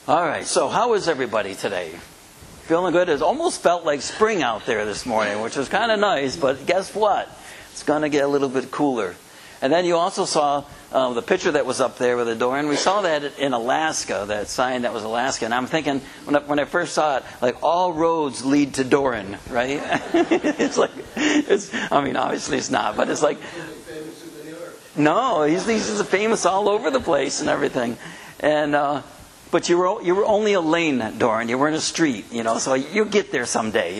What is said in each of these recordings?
All right, so how is everybody today? Feeling good? It almost felt like spring out there this morning, which was kind of nice, but guess what? It's going to get a little bit cooler. And then you also saw the picture that was up there with the door, and we saw that in Alaska, that sign that was Alaska. And I'm thinking, when I first saw it, like, all roads lead to Doran, right? Obviously it's not, but it's like, no, he's famous all over the place and everything. And but you were only a lane, Doran. You weren't a street, so you'll get there someday,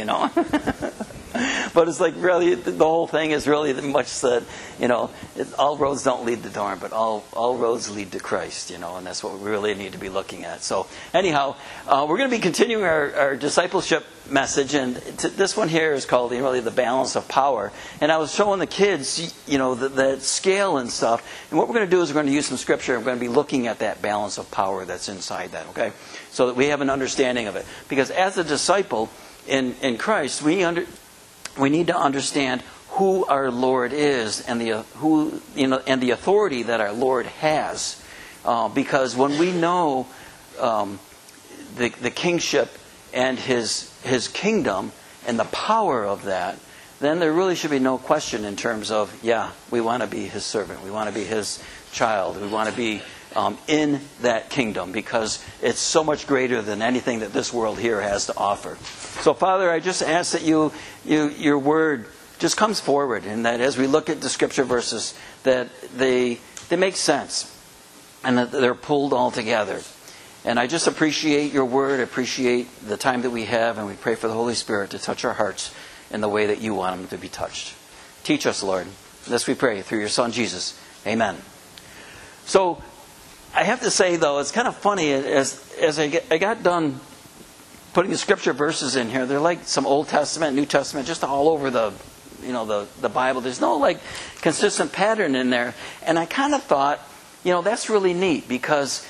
But it's like, really, the whole thing is really much that, all roads don't lead to Doran, but all roads lead to Christ, and that's what we really need to be looking at. So anyhow, we're going to be continuing our discipleship message, and this one here is called really the balance of power. And I was showing the kids, the scale and stuff. And what we're going to do is we're going to use some scripture. We're going to be looking at that balance of power that's inside that, okay? So that we have an understanding of it. Because as a disciple in Christ, we need to understand who our Lord is and the authority that our Lord has. Because when we know the kingship and his kingdom and the power of that, then there really should be no question in terms of, we want to be his servant. We want to be his child. We want to be in that kingdom, because it's so much greater than anything that this world here has to offer. So, Father, I just ask that your word just comes forward, and that as we look at the scripture verses, that they make sense, and that they're pulled all together. And I just appreciate your word, appreciate the time that we have, and we pray for the Holy Spirit to touch our hearts in the way that you want them to be touched. Teach us, Lord. This we pray through your Son, Jesus. Amen. So, I have to say, though, it's kind of funny, as I got done putting the scripture verses in here, they're like some Old Testament, New Testament, just all over the Bible. There's no consistent pattern in there. And I kind of thought, that's really neat, because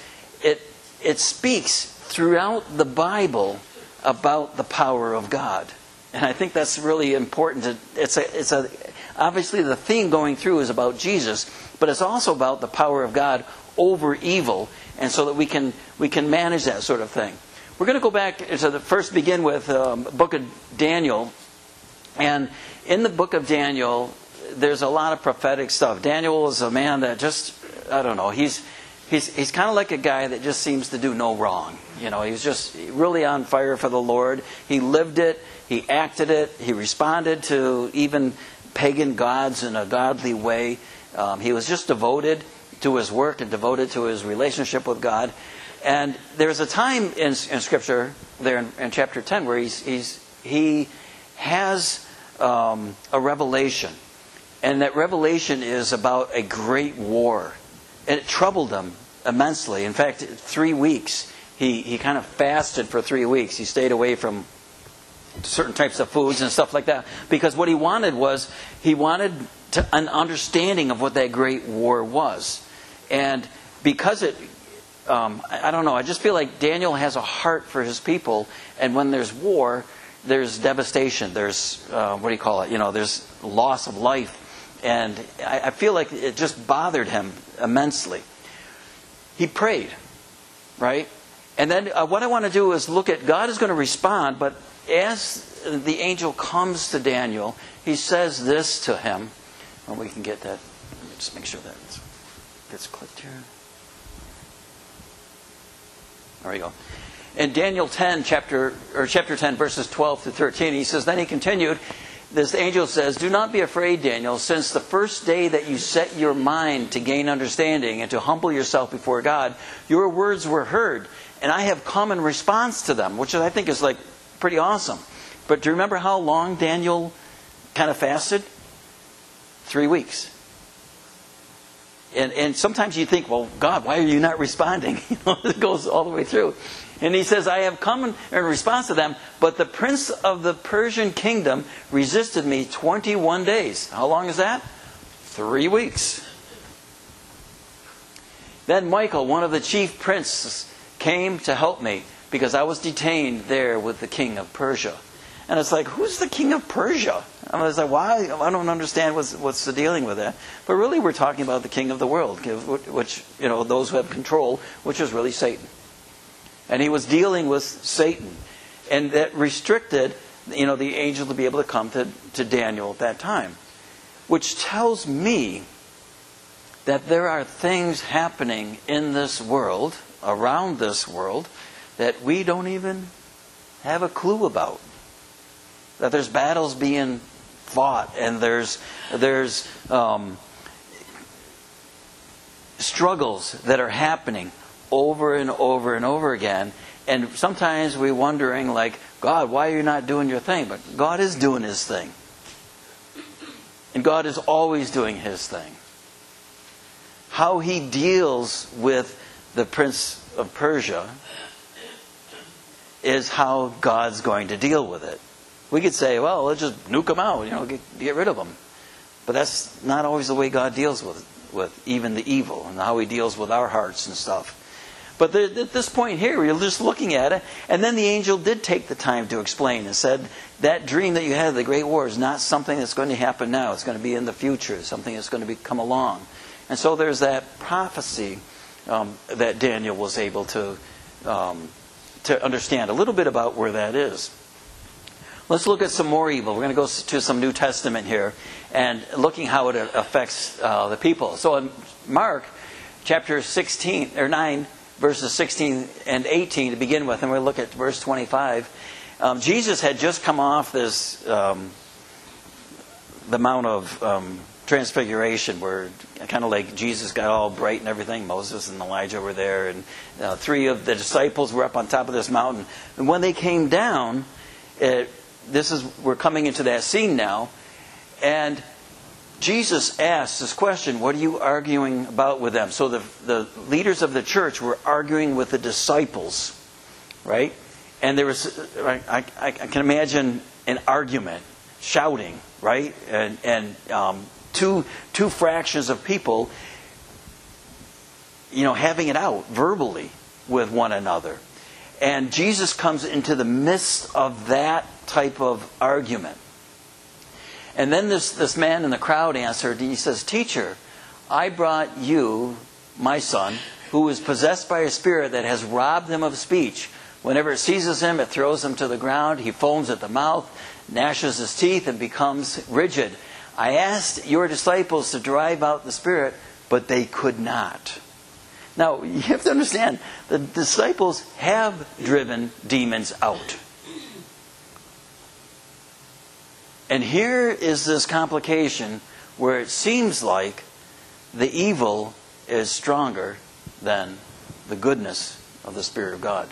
it speaks throughout the Bible about the power of God. And I think that's really important. Obviously the theme going through is about Jesus, but it's also about the power of God over evil, and so that we can manage that sort of thing. We're going to go back to first begin with the book of Daniel. And in the book of Daniel, there's a lot of prophetic stuff. Daniel is a man that just, I don't know, he's kind of like a guy that just seems to do no wrong. He's just really on fire for the Lord. He lived it. He acted it. He responded to even pagan gods in a godly way. He was just devoted to his work and devoted to his relationship with God. And there's a time in Scripture there in chapter 10 where he has a revelation. And that revelation is about a great war. And it troubled him immensely. In fact, 3 weeks, he kind of fasted for 3 weeks. He stayed away from certain types of foods and stuff like that. Because what he wanted an understanding of what that great war was. And because I don't know, I just feel like Daniel has a heart for his people. And when there's war, there's devastation. There's, there's loss of life. And I feel like it just bothered him immensely. He prayed, right? And then what I want to do is look at, God is going to respond, but as the angel comes to Daniel, he says this to him. Well, we can get that. Let me just make sure that gets clicked here. There we go. In Daniel 10, chapter 10, verses 12 to 13, he says, then he continued, this angel says, do not be afraid, Daniel, since the first day that you set your mind to gain understanding and to humble yourself before God, your words were heard, and I have come in response to them, which I think is pretty awesome. But do you remember how long Daniel kind of fasted? 3 weeks. And sometimes you think, well, God, why are you not responding? It goes all the way through. And he says, I have come in response to them, but the prince of the Persian kingdom resisted me 21 days. How long is that? 3 weeks. Then Michael, one of the chief princes, came to help me because I was detained there with the king of Persia. And it's like, who's the king of Persia? I was like, why? I don't understand what's the dealing with that. But really, we're talking about the king of the world, which, those who have control, which is really Satan. And he was dealing with Satan. And that restricted, the angel to be able to come to Daniel at that time. Which tells me that there are things happening in this world, around this world, that we don't even have a clue about. That there's battles being fought, and there's struggles that are happening over and over and over again. And sometimes we're wondering, like, God, why are you not doing your thing? But God is doing His thing. And God is always doing His thing. How He deals with the Prince of Persia is how God's going to deal with it. We could say, well, let's just nuke them out, get rid of them. But that's not always the way God deals with even the evil, and how He deals with our hearts and stuff. But at this point here, we're just looking at it, and then the angel did take the time to explain and said, that dream that you had of the Great War is not something that's going to happen now. It's going to be in the future, something that's going to come along. And so there's that prophecy that Daniel was able to understand a little bit about where that is. Let's look at some more evil. We're going to go to some New Testament here and looking how it affects the people. So in Mark chapter 9, verses 16 and 18 to begin with, and we'll look at verse 25. Jesus had just come off this, the Mount of Transfiguration, where kind of like Jesus got all bright and everything. Moses and Elijah were there, and 3 of the disciples were up on top of this mountain. And when they came down, we're coming into that scene now, and Jesus asked this question, what are you arguing about with them? So the leaders of the church were arguing with the disciples, right? And there was, I can imagine an argument, shouting, right? And two fractions of people, having it out verbally with one another. And Jesus comes into the midst of that type of argument. And then this man in the crowd answered, and he says, Teacher, I brought you, my son, who is possessed by a spirit that has robbed him of speech. Whenever it seizes him, it throws him to the ground. He foams at the mouth, gnashes his teeth, and becomes rigid. I asked your disciples to drive out the spirit, but they could not. Now, you have to understand, the disciples have driven demons out. And here is this complication where it seems like the evil is stronger than the goodness of the Spirit of God.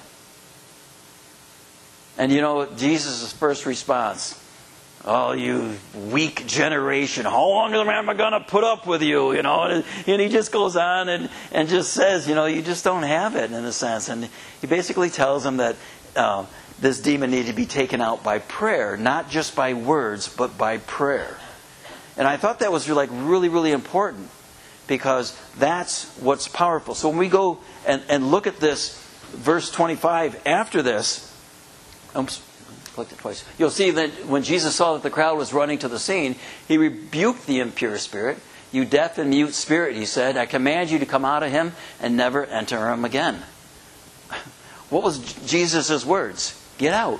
And Jesus' first response, oh, you weak generation, how long am I going to put up with you? And he just goes on and just says, you just don't have it in a sense. And he basically tells them that this demon needed to be taken out by prayer, not just by words, but by prayer. And I thought that was really, really important, because that's what's powerful. So when we go and look at this, verse 25, after this, clicked it twice. You'll see that when Jesus saw that the crowd was running to the scene, He rebuked the impure spirit. You deaf and mute spirit, He said, I command you to come out of him and never enter him again. What was Jesus' words? Get out.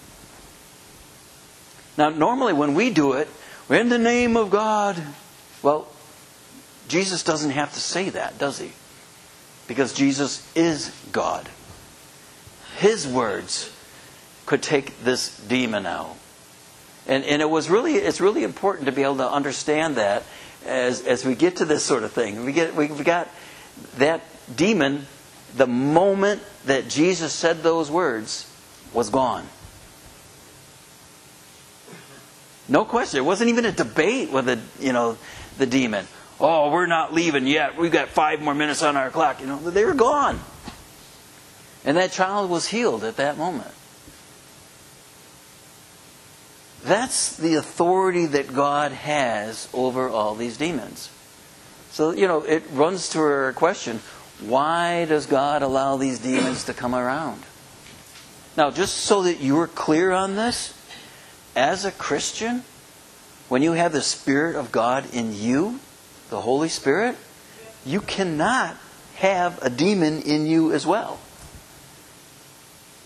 Now, normally when we do it, we're in the name of God. Well, Jesus doesn't have to say that, does He? Because Jesus is God. His words could take this demon out. And it's really important to be able to understand that as we get to this sort of thing. We got that demon, the moment that Jesus said those words, was gone. No question. It wasn't even a debate with the demon. Oh, we're not leaving yet. We've got 5 more minutes on our clock. They were gone. And that child was healed at that moment. That's the authority that God has over all these demons. So, it runs to our question, why does God allow these demons to come around? Now, just so that you're clear on this, as a Christian, when you have the Spirit of God in you, the Holy Spirit, you cannot have a demon in you as well.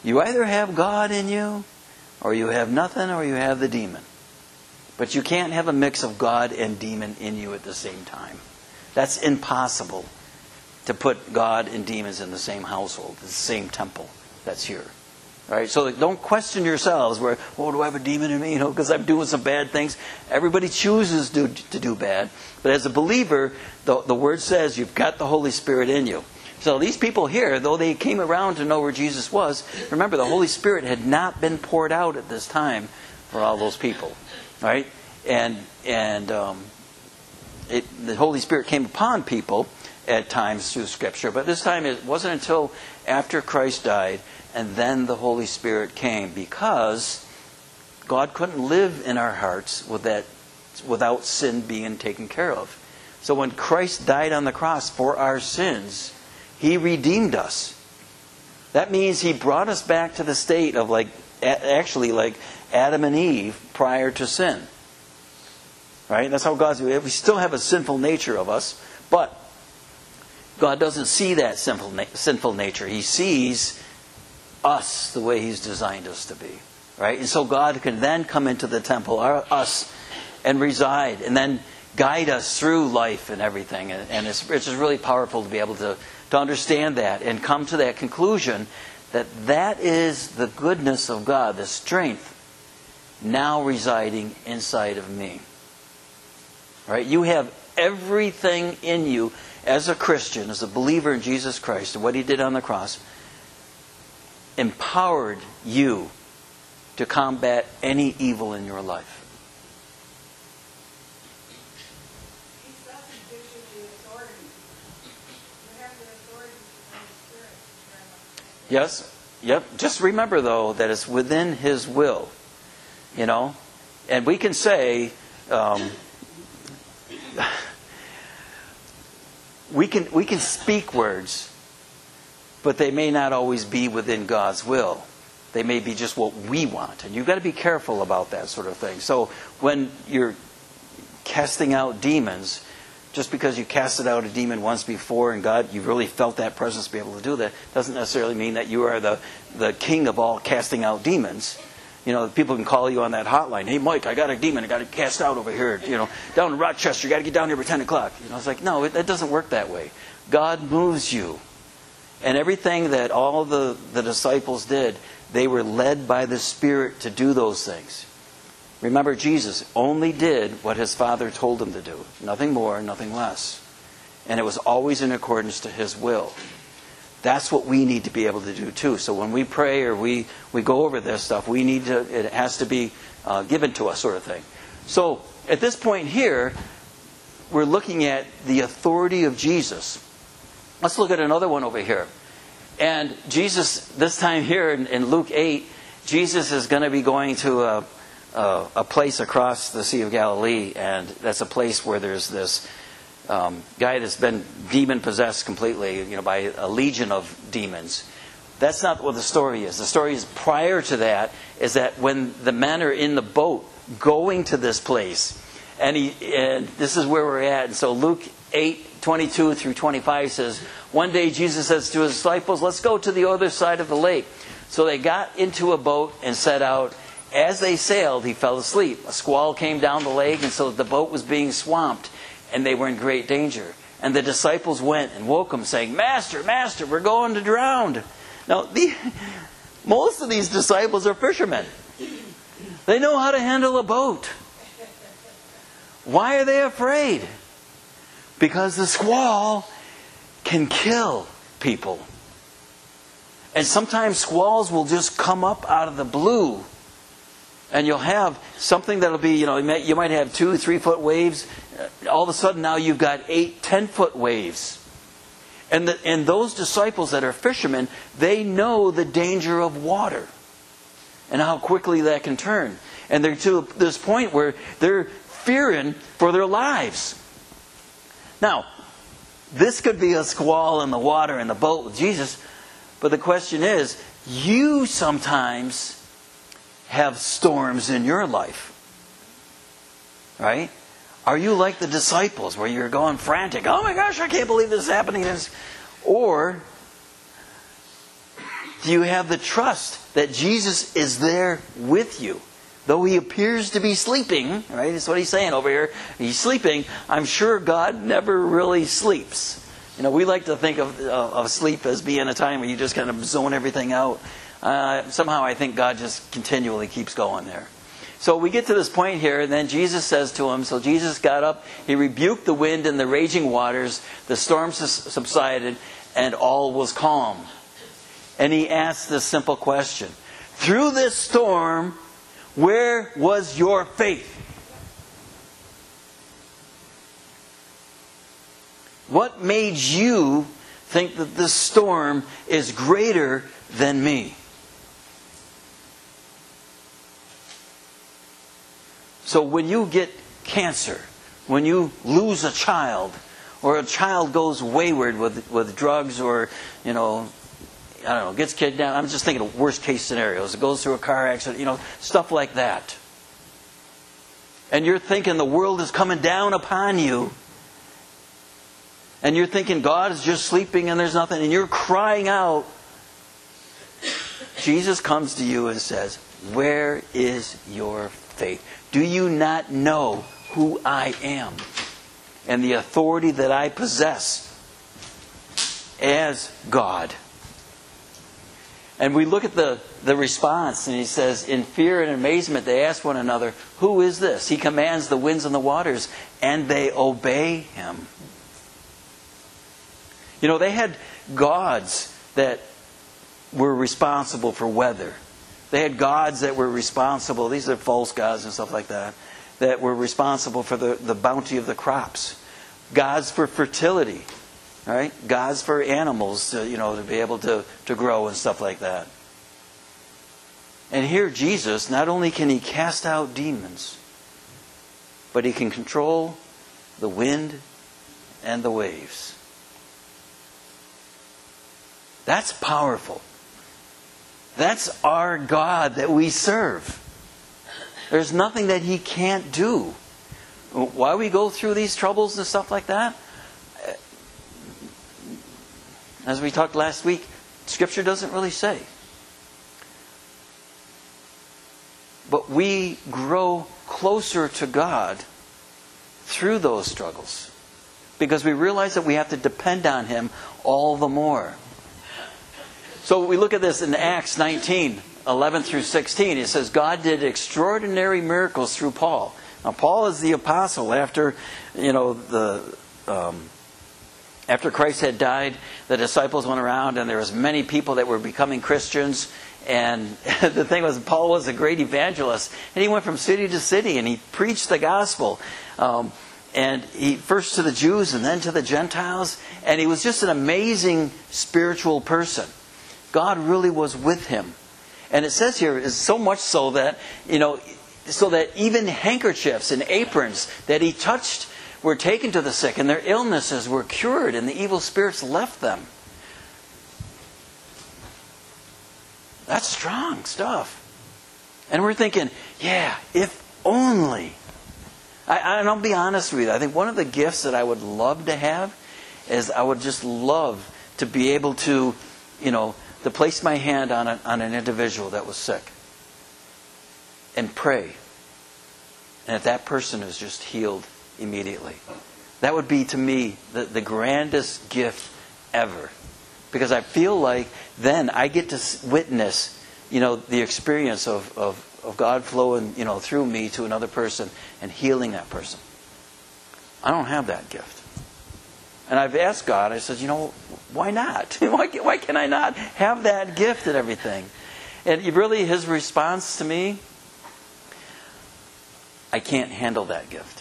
You either have God in you, or you have nothing, or you have the demon. But you can't have a mix of God and demon in you at the same time. That's impossible, to put God and demons in the same household, the same temple that's here. Right? So don't question yourselves where, oh, do I have a demon in me? Because I'm doing some bad things. Everybody chooses to do bad. But as a believer, the Word says you've got the Holy Spirit in you. So these people here, though they came around to know where Jesus was, remember the Holy Spirit had not been poured out at this time for all those people. Right? And the Holy Spirit came upon people at times through Scripture. But this time it wasn't until after Christ died and then the Holy Spirit came, because God couldn't live in our hearts without sin being taken care of. So when Christ died on the cross for our sins, He redeemed us. That means He brought us back to the state of like Adam and Eve prior to sin. Right? That's how God's. We still have a sinful nature of us, but God doesn't see that sinful nature. He sees us the way He's designed us to be. Right? And so God can then come into the temple, us, and reside, and then guide us through life and everything. And it's just really powerful to be able to understand that and come to that conclusion that is the goodness of God, the strength now residing inside of me. Right? You have everything in you as a Christian, as a believer in Jesus Christ and what He did on the cross, empowered you to combat any evil in your life. He doesn't give you the authority. You have the authority from the Spirit. Yes. Yep. Just remember, though, that it's within His will. You know? And we can say, we can speak words, but they may not always be within God's will. They may be just what we want. And you've got to be careful about that sort of thing. So when you're casting out demons, just because you casted out a demon once before and God, you really felt that presence be able to do that, doesn't necessarily mean that you are the king of all casting out demons. You know, people can call you on that hotline. Hey, Mike, I got a demon. I got to cast out over here. You know, down in Rochester. You got to get down here by 10 o'clock. You know, it's like, no, it doesn't work that way. God moves you. And everything that all the disciples did, they were led by the Spirit to do those things. Remember, Jesus only did what His Father told Him to do. Nothing more, nothing less. And it was always in accordance to His will. That's what we need to be able to do too. So when we pray or we go over this stuff, it has to be given to us, sort of thing. So at this point here, we're looking at the authority of Jesus. Let's look at another one over here. And Jesus, this time here in Luke 8, Jesus is going to be going to a place across the Sea of Galilee, and that's a place where there's this guy that's been demon-possessed completely, by a legion of demons. That's not what the story is. The story is prior to that, is that when the men are in the boat going to this place, and this is where we're at. And so Luke 8:22 through 25 says, one day Jesus says to His disciples, let's go to the other side of the lake. So they got into a boat and set out. As they sailed, He fell asleep. A squall came down the lake, and so the boat was being swamped, and they were in great danger. And the disciples went and woke Him, saying, Master, Master, we're going to drown. Now, most of these disciples are fishermen. They know how to handle a boat. Why are they afraid? Because the squall can kill people. And sometimes squalls will just come up out of the blue. And you'll have something that'll be, you might have 2-3 foot waves. All of a sudden now you've got 8-10 foot waves. And those disciples that are fishermen, they know the danger of water and how quickly that can turn. And they're to this point where they're fearing for their lives. Now, this could be a squall in the water in the boat with Jesus. But the question is, you sometimes have storms in your life. Right? Are you like the disciples where you're going frantic? Oh my gosh, I can't believe this is happening. Or Do you have the trust that Jesus is there with you? Though he appears to be sleeping, right? That's what he's saying over here. He's sleeping. I'm sure God never really sleeps. You know, we like to think of sleep as being a time where you just kind of zone everything out. Somehow I think God just continually keeps going there. So we get to this point here, and then Jesus says to him, so Jesus got up, he rebuked the wind and the raging waters, the storm subsided, and all was calm. And he asked this simple question: through this storm, where was your faith? What made you think that this storm is greater than me? So when you get cancer, when you lose a child, or a child goes wayward with drugs, or, you know, I don't know, gets kidnapped. I'm just thinking of worst case scenarios. It goes through a car accident, you know, stuff like that. And you're thinking the world is coming down upon you. And you're thinking God is just sleeping and there's nothing. And you're crying out. Jesus comes to you and says, where is your faith? Do you not know who I am and the authority that I possess as God? And we look at the response, and he says, in fear and amazement they ask one another, who is this? He commands the winds and the waters, and they obey him. You know, they had gods that were responsible for weather. They had gods that were responsible, these are false gods and stuff like that were responsible for the bounty of the crops. Gods for fertility. Right? Gods for animals to be able to grow and stuff like that. And here Jesus, not only can he cast out demons, but he can control the wind and the waves. That's powerful. That's our God that we serve. There's nothing that he can't do. Why we go through these troubles and stuff like that? As we talked last week, Scripture doesn't really say. But we grow closer to God through those struggles. Because we realize that we have to depend on him all the more. So we look at this in Acts 19, 11 through 16. It says, God did extraordinary miracles through Paul. Now Paul is the apostle after, after Christ had died, the disciples went around and there was many people that were becoming Christians. And the thing was, Paul was a great evangelist. And he went from city to city and he preached the gospel. And he first to the Jews and then to the Gentiles. And he was just an amazing spiritual person. God really was with him. And it says here, is so much so that, so that even handkerchiefs and aprons that he touched were taken to the sick, and their illnesses were cured, and the evil spirits left them. That's strong stuff. And we're thinking, yeah, if only. And I'll be honest with you, I think one of the gifts that I would love to have is I would just love to be able to, to place my hand on an individual that was sick and pray. And that person is just healed immediately. That would be, to me, the grandest gift ever. Because I feel like then I get to witness, the experience of God flowing, through me to another person and healing that person. I don't have that gift. And I've asked God, I said, why not? Why can I not have that gift and everything? And really his response to me, I can't handle that gift.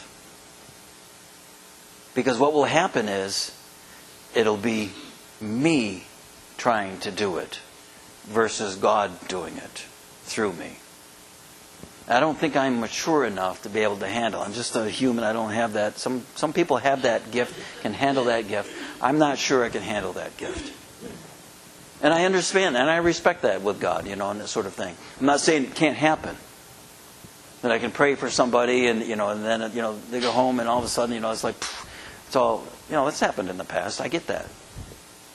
Because what will happen is, it'll be me trying to do it versus God doing it through me. I don't think I'm mature enough to be able to handle. I'm just a human. I don't have that. Some people have that gift, can handle that gift. I'm not sure I can handle that gift. And I understand and I respect that with God, and that sort of thing. I'm not saying it can't happen. That I can pray for somebody and then they go home and all of a sudden, it's like, it's all, it's happened in the past. I get that.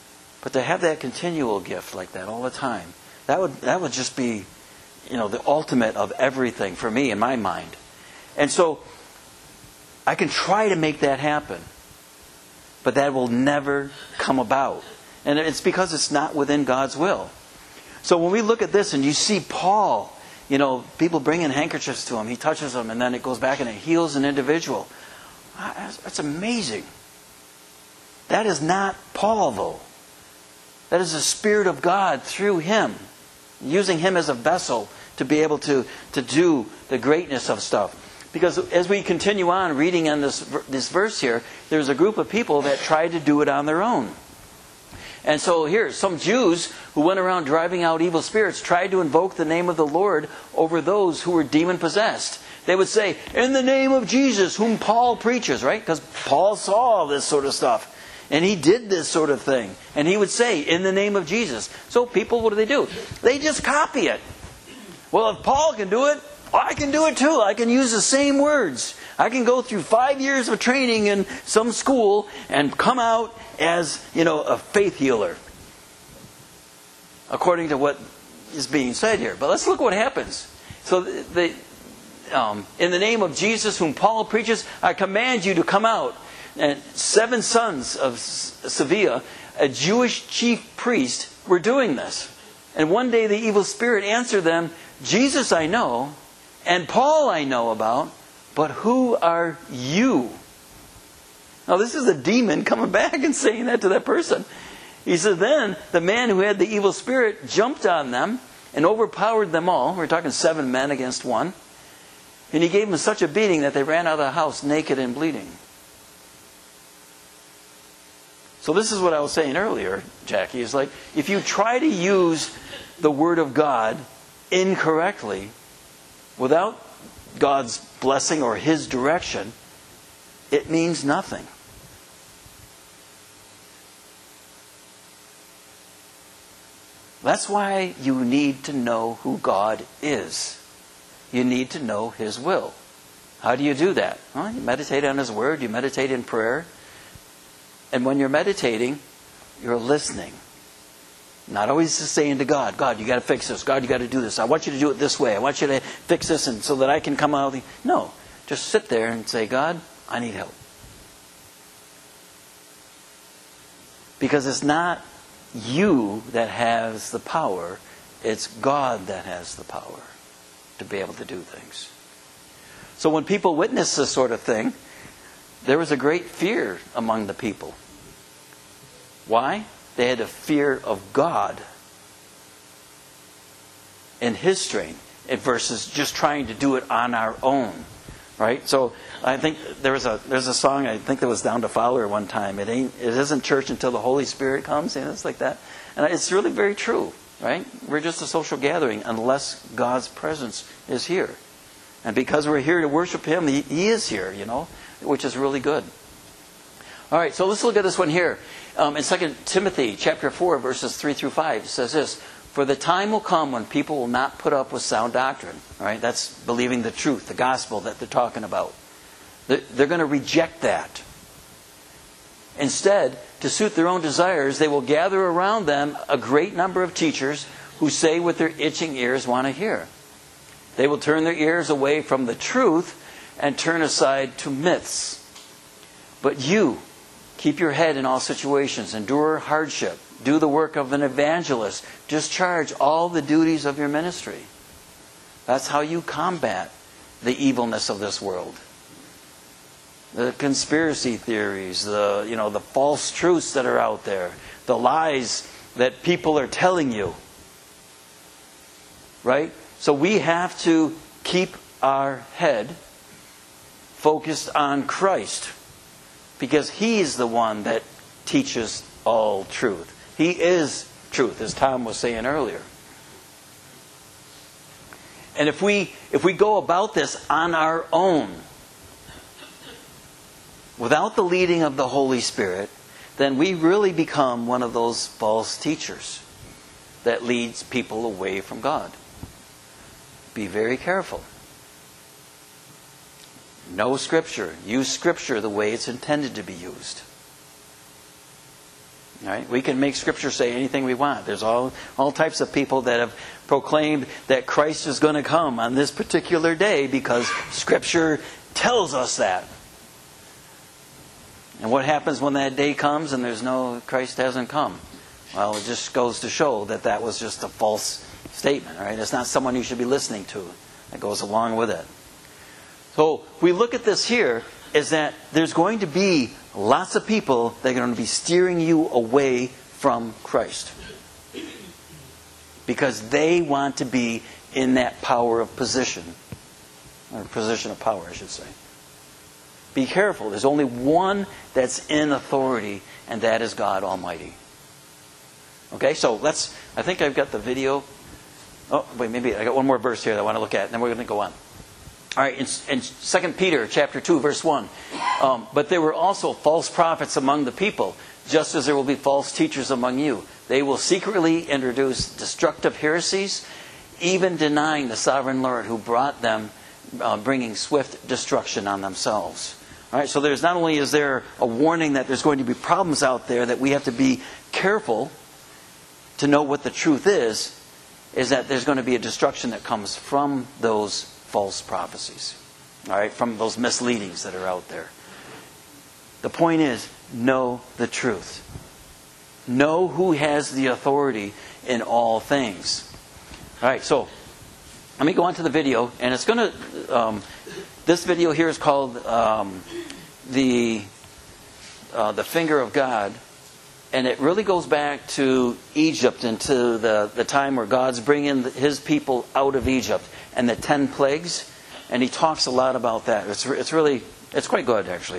But to have that continual gift like that all the time, that would just be, the ultimate of everything for me in my mind. And so I can try to make that happen, but that will never come about. And it's because it's not within God's will. So when we look at this and you see Paul, people bringing handkerchiefs to him, he touches them and then it goes back and it heals an individual. That's amazing. That is not Paul, though. That is the Spirit of God through him, using him as a vessel to be able to do the greatness of stuff. Because as we continue on reading in this verse here, there's a group of people that tried to do it on their own. And so here, some Jews who went around driving out evil spirits tried to invoke the name of the Lord over those who were demon-possessed. They would say, in the name of Jesus, whom Paul preaches, right? Because Paul saw all this sort of stuff. And he did this sort of thing. And he would say, in the name of Jesus. So people, what do? They just copy it. Well, if Paul can do it, I can do it too. I can use the same words. I can go through 5 years of training in some school and come out as, a faith healer. According to what is being said here. But let's look what happens. So, in the name of Jesus, whom Paul preaches, I command you to come out. And 7 sons of Sceva, a Jewish chief priest, were doing this. And one day the evil spirit answered them, Jesus I know, and Paul I know about, but who are you? Now this is a demon coming back and saying that to that person. He said, then the man who had the evil spirit jumped on them and overpowered them all. We're talking 7 men against 1. And he gave them such a beating that they ran out of the house naked and bleeding. So this is what I was saying earlier, Jackie, is like, if you try to use the Word of God incorrectly, without God's blessing or His direction, it means nothing. That's why you need to know who God is. You need to know His will. How do you do that? Well, you meditate on His Word, you meditate in prayer. And when you're meditating, you're listening. Not always just saying to God, God, you got to fix this. God, you got to do this. I want you to do it this way. I want you to fix this and so that I can come out. No, just sit there and say, God, I need help. Because it's not you that has the power. It's God that has the power to be able to do things. So when people witness this sort of thing, there was a great fear among the people. Why? They had a fear of God and His strength versus just trying to do it on our own. Right? So I think there's a song, I think that was down to Fowler one time. It isn't church until the Holy Spirit comes. It's like that. And it's really very true. Right? We're just a social gathering unless God's presence is here. And because we're here to worship Him, He is here, which is really good. All right, so let's look at this one here. In 2 Timothy chapter 4, verses 3 through 5, it says this, for the time will come when people will not put up with sound doctrine. All right, that's believing the truth, the gospel that they're talking about. They're going to reject that. Instead, to suit their own desires, they will gather around them a great number of teachers who say what their itching ears want to hear. They will turn their ears away from the truth and turn aside to myths. But you, keep your head in all situations, endure hardship, do the work of an evangelist, discharge all the duties of your ministry. That's how you combat the evilness of this world. The conspiracy theories, the false truths that are out there, the lies that people are telling you. Right? So we have to keep our head focused on Christ. Because He is the one that teaches all truth. He is truth, as Tom was saying earlier. And if we go about this on our own, without the leading of the Holy Spirit, then we really become one of those false teachers that leads people away from God. Be very careful. Know Scripture. Use Scripture the way it's intended to be used. Right? We can make Scripture say anything we want. There's all types of people that have proclaimed that Christ is going to come on this particular day because Scripture tells us that. And what happens when that day comes and Christ hasn't come? Well, it just goes to show that that was just a false statement. Right? It's not someone you should be listening to. That goes along with it. So we look at this here, is that there's going to be lots of people that are going to be steering you away from Christ. Because they want to be in that power of position. Or position of power, I should say. Be careful. There's only one that's in authority, and that is God Almighty. Okay, so I think I've got the video. Oh, wait, maybe I got one more verse here that I want to look at, and then we're going to go on. All right, in 2 Peter chapter 2, verse 1. But there were also false prophets among the people, just as there will be false teachers among you. They will secretly introduce destructive heresies, even denying the sovereign Lord who brought them, bringing swift destruction on themselves. All right, so there's not only is there a warning that there's going to be problems out there that we have to be careful to know what the truth is that there's going to be a destruction that comes from those false prophecies. All right, from those misleadings that are out there. The point is, know the truth. Know who has the authority in all things. All right, so let me go on to the video, and it's going to. This video here is called the Finger of God, and it really goes back to Egypt and to the time where God's bringing His people out of Egypt and the 10 plagues, and He talks a lot about that. It's quite good actually.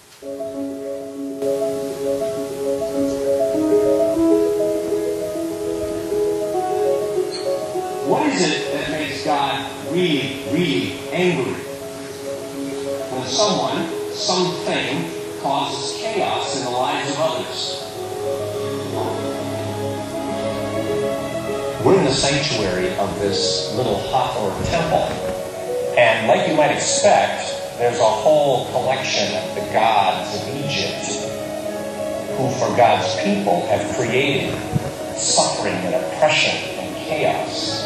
What is it that makes God really, really angry? When someone, something, causes chaos in the lives of others. We're in the sanctuary of this little Hathor temple. And like you might expect, there's a whole collection of the gods of Egypt who, for God's people, have created suffering and oppression and chaos.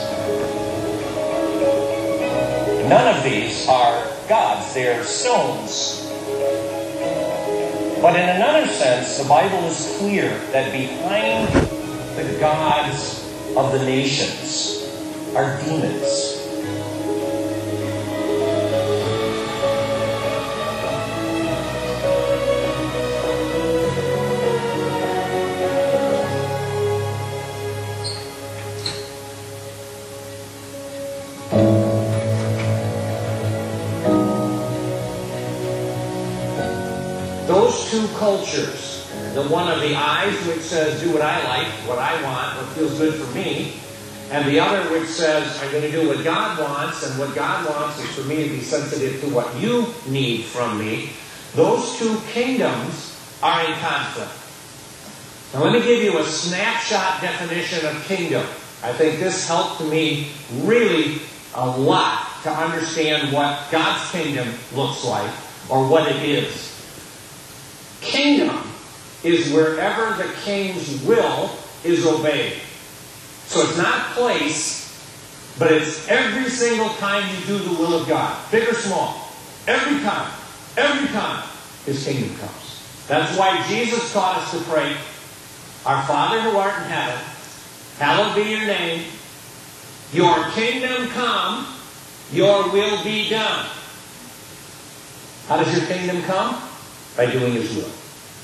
None of these are gods. They are stones. But in another sense, the Bible is clear that behind the gods of the nations are demons. Those two cultures, the one of the eyes which says, do what I like, what I want, what feels good for me, and the other which says, I'm going to do what God wants, and what God wants is for me to be sensitive to what you need from me. Those two kingdoms are in conflict. Now let me give you a snapshot definition of kingdom. I think this helped me really a lot to understand what God's kingdom looks like, or what it is. Kingdom is wherever the king's will is obeyed. So it's not place, but it's every single time you do the will of God, big or small. Every time His kingdom comes. That's why Jesus taught us to pray, Our Father who art in heaven, hallowed be your name, your kingdom come, your will be done. How does your kingdom come? By doing His will.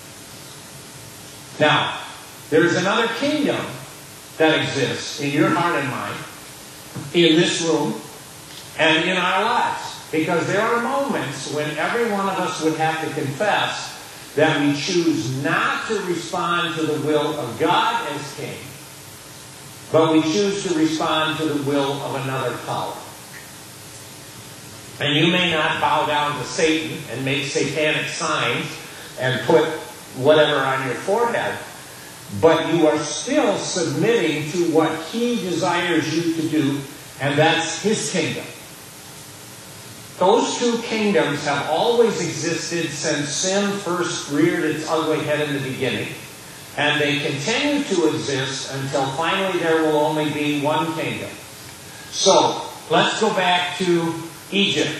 Now, there is another kingdom that exists in your heart and mind, in this room, and in our lives. Because there are moments when every one of us would have to confess that we choose not to respond to the will of God as King, but we choose to respond to the will of another power. And you may not bow down to Satan and make satanic signs and put whatever on your forehead, but you are still submitting to what He desires you to do, and that's His kingdom. Those two kingdoms have always existed since sin first reared its ugly head in the beginning, And they continue to exist until finally there will only be one kingdom. So, let's go back to Egypt.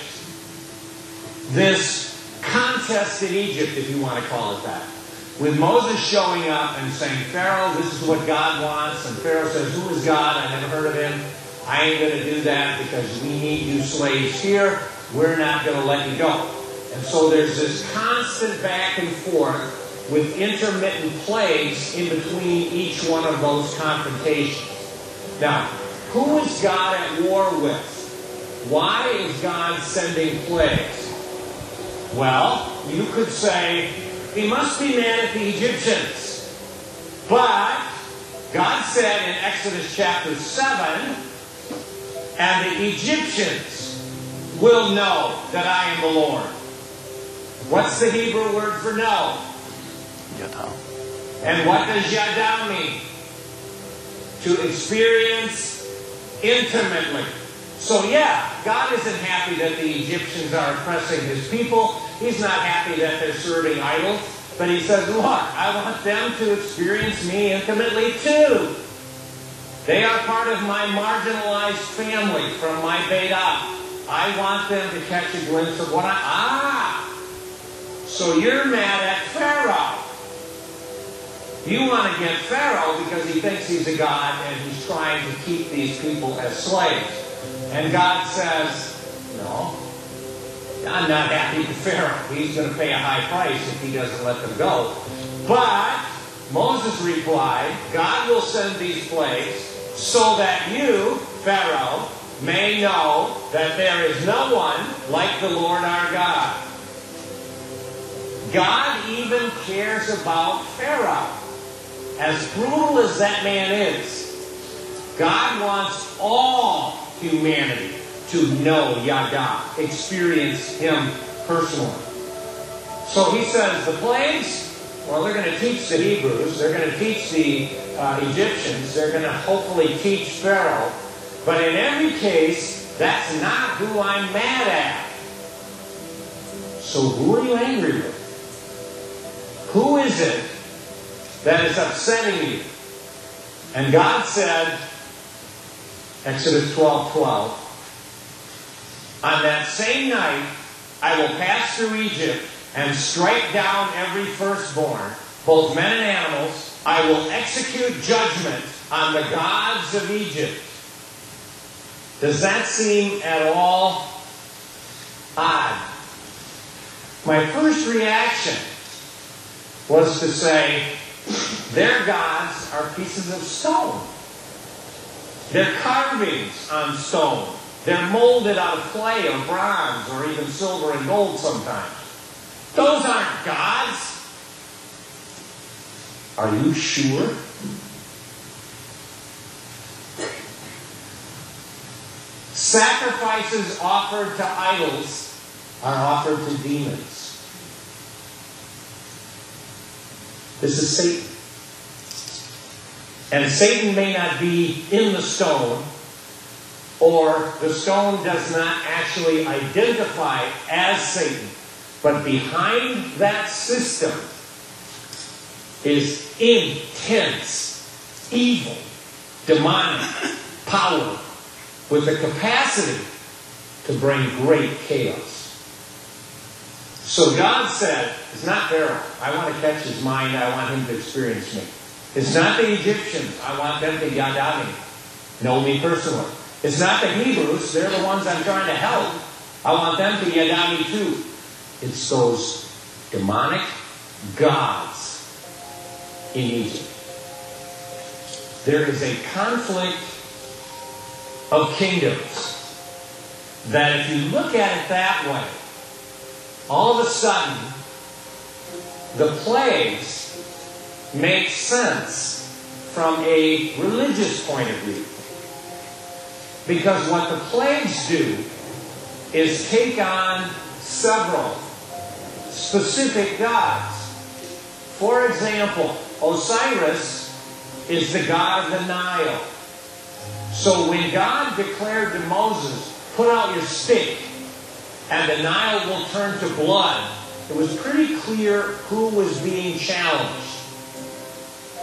This contest in Egypt, if you want to call it that. With Moses showing up and saying, Pharaoh, this is what God wants. And Pharaoh says, who is God? I never heard of him. I ain't going to do that because we need you slaves here. We're not going to let you go. And so there's this constant back and forth with intermittent plagues in between each one of those confrontations. Now, who is God at war with? Why is God sending plagues? Well, you could say, he must be mad at the Egyptians. But God said in Exodus chapter 7, and the Egyptians will know that I am the Lord. What's the Hebrew word for know? Yada. And what does yada mean? To experience intimately. So yeah, God isn't happy that the Egyptians are oppressing His people. He's not happy that they're serving idols. But He says, look, I want them to experience me intimately too. They are part of my marginalized family from my Beit Ab. I want them to catch a glimpse of what so you're mad at Pharaoh. You want to get Pharaoh because he thinks he's a god and he's trying to keep these people as slaves. And God says, no, I'm not happy with Pharaoh. He's going to pay a high price if he doesn't let them go. But Moses replied, God will send these plagues so that you, Pharaoh, may know that there is no one like the Lord our God. God even cares about Pharaoh. As brutal as that man is, God wants all humanity to know Yada, experience Him personally. So He says the plagues, well, they're going to teach the Hebrews, they're going to teach the Egyptians, they're going to hopefully teach Pharaoh. But in every case, that's not who I'm mad at. So who are you angry with? Who is it that is upsetting you? And God said, Exodus 12:12, on that same night I will pass through Egypt and strike down every firstborn, both men and animals. I will execute judgment on the gods of Egypt. Does that seem at all odd? My first reaction was to say, their gods are pieces of stone. They're carvings on stone. They're molded out of clay or bronze or even silver and gold sometimes. Those aren't gods. Are you sure? Sacrifices offered to idols are offered to demons. This is Satan. And Satan may not be in the stone, or the stone does not actually identify as Satan. But behind that system is intense, evil, demonic power with the capacity to bring great chaos. So God said, it's not Pharaoh. I want to catch his mind. I want him to experience me. It's not the Egyptians. I want them to yada me. Know me personally. It's not the Hebrews. They're the ones I'm trying to help. I want them to yada me too. It's those demonic gods in Egypt. There is a conflict of kingdoms that if you look at it that way, all of a sudden, the plagues make sense from a religious point of view. Because what the plagues do is take on several specific gods. For example, Osiris is the god of the Nile. So when God declared to Moses, put out your stick, and the Nile will turn to blood, it was pretty clear who was being challenged.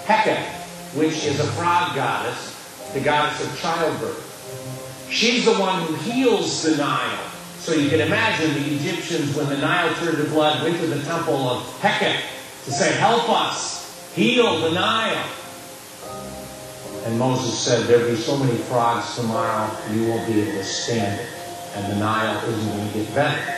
Hecate, which is a frog goddess, the goddess of childbirth. She's the one who heals the Nile. So you can imagine the Egyptians, when the Nile turned to blood, went to the temple of Hecate to say, help us, heal the Nile. And Moses said, there'll be so many frogs tomorrow, you won't be able to stand it. And the Nile isn't going to get better.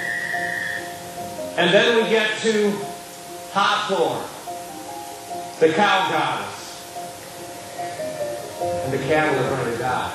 And then we get to Hathor, the cow goddess. And the cattle are going to die.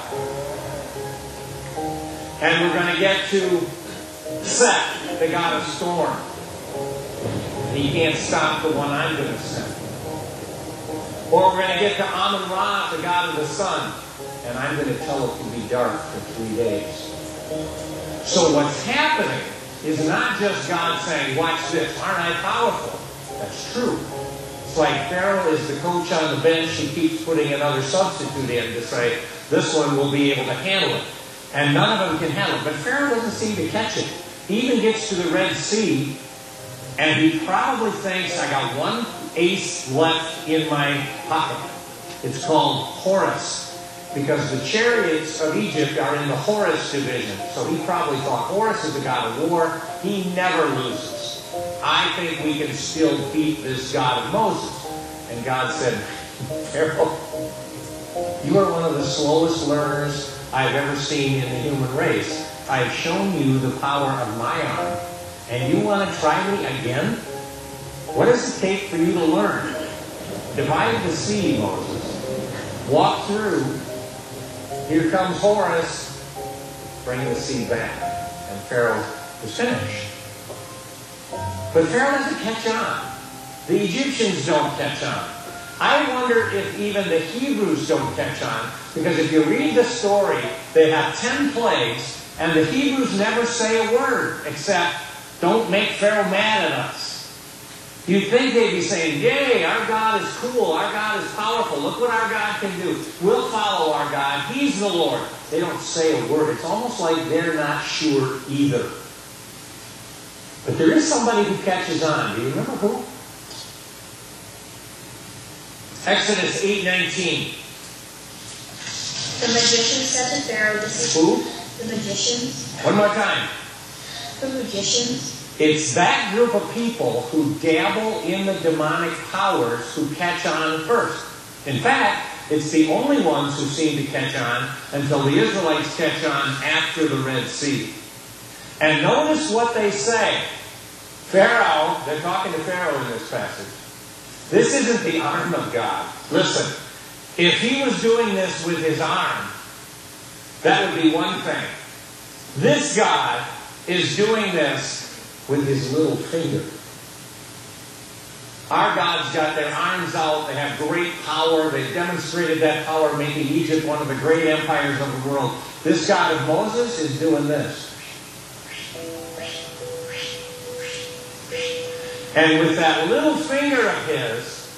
And we're going to get to Set, the god of storm. And he can't stop the one I'm going to send. Or we're going to get to Amun-Ra, the god of the sun. And I'm going to tell it to be dark for 3 days. So what's happening is not just God saying, watch this, aren't I powerful? That's true. It's like Pharaoh is the coach on the bench. He keeps putting another substitute in to say, this one will be able to handle it. And none of them can handle it. But Pharaoh doesn't seem to catch it. He even gets to the Red Sea, and he probably thinks, I got one ace left in my pocket. It's called Horus. Because the chariots of Egypt are in the Horus division. So he probably thought, Horus is the god of war. He never loses. I think we can still beat this God of Moses. And God said, Pharaoh, you are one of the slowest learners I've ever seen in the human race. I've shown you the power of my arm. And you want to try me again? What does it take for you to learn? Divide the sea, Moses. Walk through. Here comes Horus, bring the sea back. And Pharaoh is finished. But Pharaoh doesn't catch on. The Egyptians don't catch on. I wonder if even the Hebrews don't catch on. Because if you read the story, they have 10 plagues, and the Hebrews never say a word except, don't make Pharaoh mad at us. You'd think they'd be saying, yay, our God is cool, our God is powerful, look what our God can do. We'll follow our God, He's the Lord. They don't say a word. It's almost like they're not sure either. But there is somebody who catches on. Do you remember who? Exodus 8:19. The magician said to Pharaoh, this is Who? the magicians. One more time. The magicians. It's that group of people who dabble in the demonic powers who catch on first. In fact, it's the only ones who seem to catch on until the Israelites catch on after the Red Sea. And notice what they say. Pharaoh, they're talking to Pharaoh in this passage. This isn't the arm of God. Listen, if he was doing this with his arm, that would be one thing. This God is doing this with his little finger. Our God's got their arms out. They have great power. They've demonstrated that power, making Egypt one of the great empires of the world. This God of Moses is doing this. And with that little finger of his,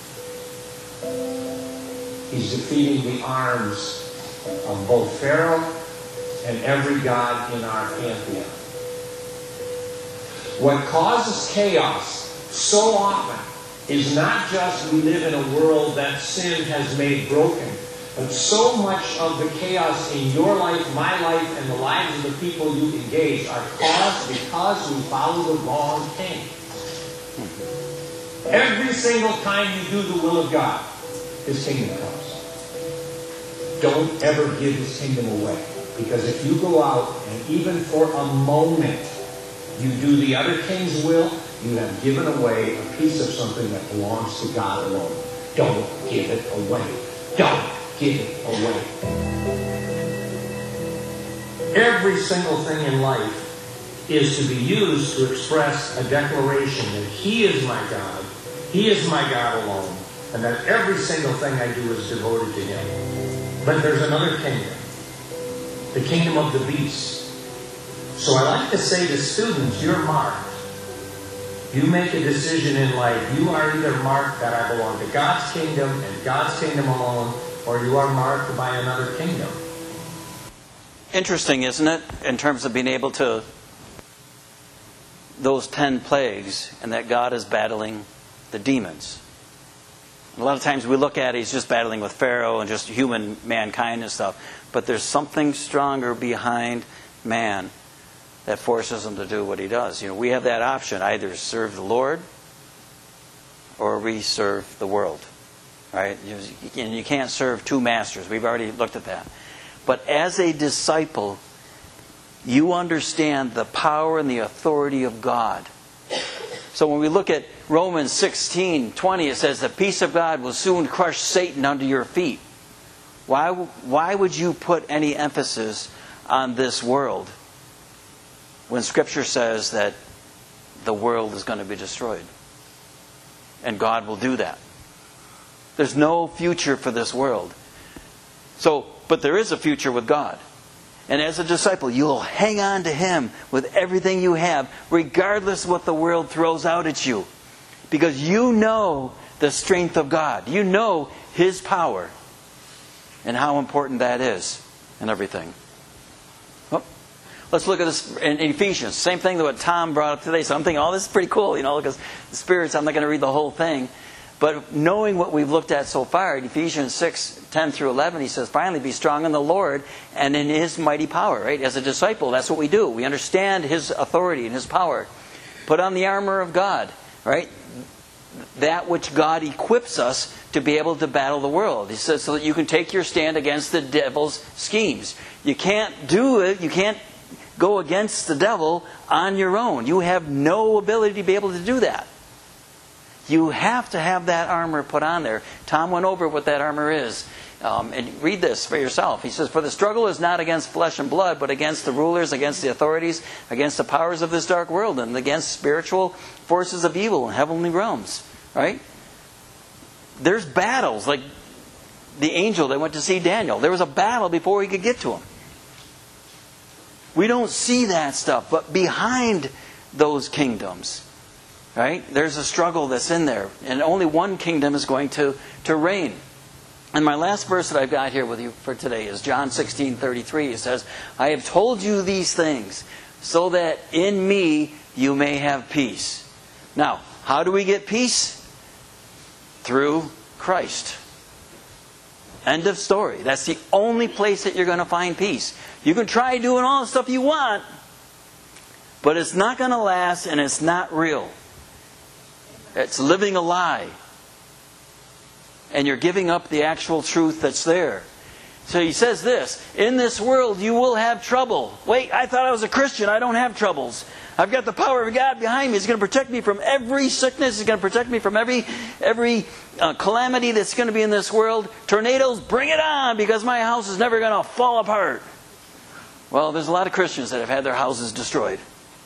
he's defeating the arms of both Pharaoh and every god in our pantheon. What causes chaos so often is not just we live in a world that sin has made broken, but so much of the chaos in your life, my life, and the lives of the people you engage are caused because we follow the wrong king. Every single time you do the will of God, His kingdom comes. Don't ever give His kingdom away. Because if you go out and even for a moment you do the other king's will, you have given away a piece of something that belongs to God alone. Don't give it away. Don't give it away. Every single thing in life is to be used to express a declaration that He is my God, He is my God alone, and that every single thing I do is devoted to Him. But there's another kingdom, the kingdom of the beast. So I like to say to students, you're marked. You make a decision in life. You are either marked that I belong to God's kingdom and God's kingdom alone, or you are marked by another kingdom. Interesting, isn't it? In terms of being able to, those 10 plagues, and that God is battling the demons. A lot of times we look at it, he's just battling with Pharaoh and just human mankind and stuff. But there's something stronger behind man that forces him to do what he does. We have that option, either serve the Lord or we serve the world. Right? And you can't serve two masters. We've already looked at that. But as a disciple, you understand the power and the authority of God. So when we look at Romans 16:20, it says, the peace of God will soon crush Satan under your feet. Why would you put any emphasis on this world when Scripture says that the world is going to be destroyed? And God will do that. There's no future for this world. But there is a future with God. And as a disciple, you'll hang on to Him with everything you have, regardless of what the world throws out at you. Because you know the strength of God. You know His power. And how important that is and everything. Well, let's look at this in Ephesians. Same thing that what Tom brought up today. So I'm thinking, this is pretty cool, because the spirits, I'm not going to read the whole thing. But knowing what we've looked at so far, in Ephesians 6:10 through 11, he says, finally be strong in the Lord and in His mighty power. Right? As a disciple, that's what we do. We understand His authority and His power. Put on the armor of God. Right? That which God equips us to be able to battle the world. He says, so that you can take your stand against the devil's schemes. You can't do it. You can't go against the devil on your own. You have no ability to be able to do that. You have to have that armor put on there. Tom went over what that armor is. And read this for yourself. He says, for the struggle is not against flesh and blood, but against the rulers, against the authorities, against the powers of this dark world, and against spiritual forces of evil in heavenly realms. Right? There's battles. Like the angel that went to see Daniel. There was a battle before he could get to him. We don't see that stuff. But behind those kingdoms, right, there's a struggle that's in there. And only one kingdom is going to reign. And my last verse that I've got here with you for today is John 16:33. It says, I have told you these things so that in me you may have peace. Now, how do we get peace? Through Christ. End of story. That's the only place that you're going to find peace. You can try doing all the stuff you want, but it's not going to last and it's not real. It's living a lie. And you're giving up the actual truth that's there. So he says this, in this world you will have trouble. Wait, I thought I was a Christian. I don't have troubles. I've got the power of God behind me. He's going to protect me from every sickness. He's going to protect me from every calamity that's going to be in this world. Tornadoes, bring it on, because my house is never going to fall apart. Well, there's a lot of Christians that have had their houses destroyed.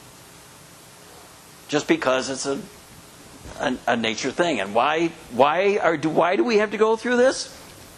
Just because it's a nature thing. And why do we have to go through this?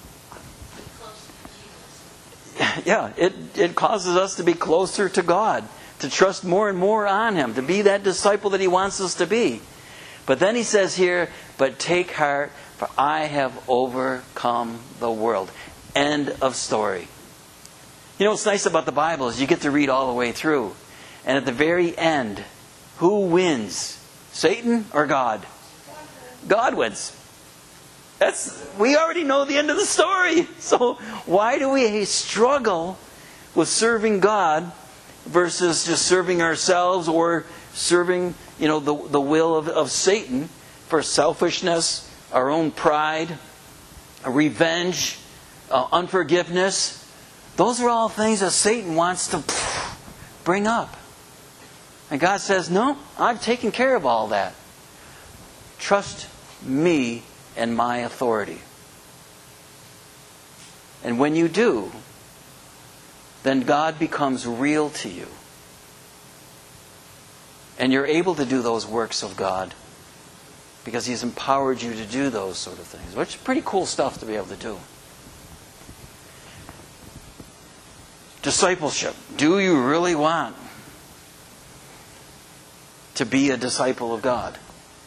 Yeah, it causes us to be closer to God, to trust more and more on Him, to be that disciple that He wants us to be. But then he says here, but take heart, for I have overcome the world. End of story. What's nice about the Bible is you get to read all the way through. And at the very end, who wins? Satan or God? God wins. We already know the end of the story. So why do we struggle with serving God versus just serving ourselves or serving, the will of Satan for selfishness, our own pride, revenge, unforgiveness? Those are all things that Satan wants to bring up. And God says, no, I've taken care of all that. Trust me and my authority. And when you do, then God becomes real to you. And you're able to do those works of God because He's empowered you to do those sort of things, which is pretty cool stuff to be able to do. Discipleship. Do you really want to be a disciple of God?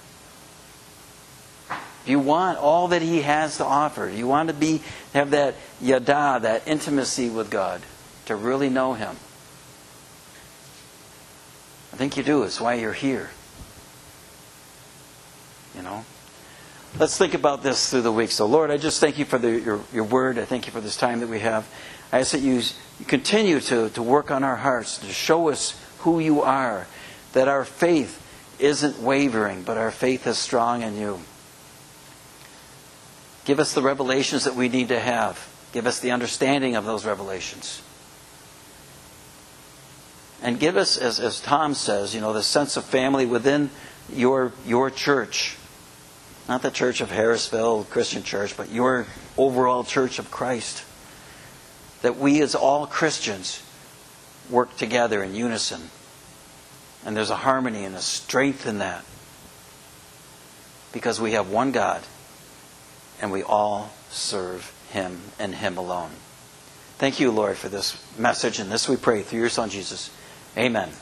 Do you want all that He has to offer? Do you want to have that yada, that intimacy with God, to really know Him? I think you do. It's why you're here. let's think about this through the week. So, Lord, I just thank you for your word. I thank you for this time that we have. I ask that you continue to work on our hearts, to show us who you are, that our faith isn't wavering, but our faith is strong in you. Give us the revelations that we need to have. Give us the understanding of those revelations. And give us, as Tom says, the sense of family within your church. Not the Church of Harrisville Christian Church, but your overall Church of Christ. That we as all Christians work together in unison. And there's a harmony and a strength in that. Because we have one God. And we all serve Him and Him alone. Thank you, Lord, for this message. And this we pray through your Son, Jesus. Amen.